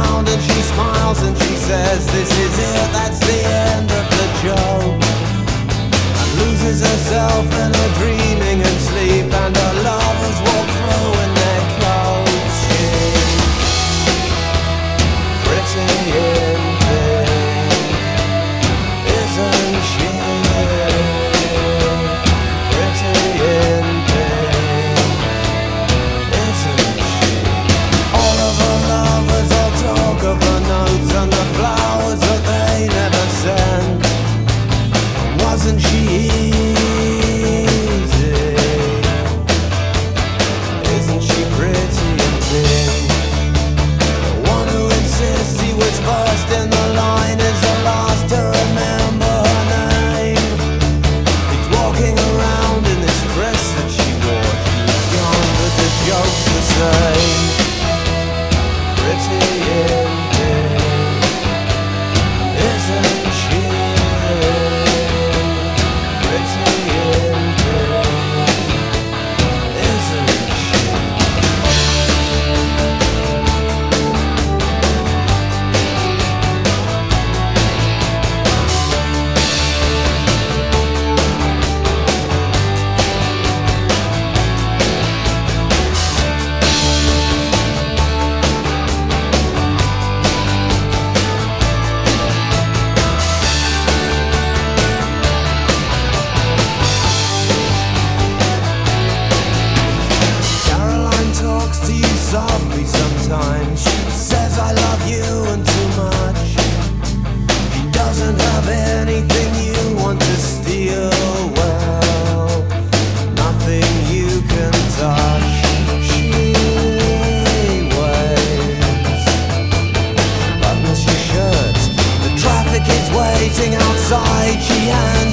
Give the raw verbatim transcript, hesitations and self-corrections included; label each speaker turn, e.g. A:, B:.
A: around and she smiles and she says, this is it, that's the end of the joke. And loses herself in her dreaming and sleep, and her lovers walk through in their clothes. She's pretty in pink, isn't she? Pretty in pink, isn't she? All of her lovers all talk of her notes and the flowers that they never send. Wasn't she easy? Isn't she pretty and pink? The one who insists he was first in the line is the last to remember her name. He's walking around in this dress that she wore. She's gone, but the joke's the same. Pretty in pink, isn't she? Pretty in pink, isn't she? Caroline talks to you softly sometimes. She says I love you and too much. She doesn't have anything you want to steal. Well, nothing you can touch. She waves, buttons your shirt. The traffic is waiting outside. She hands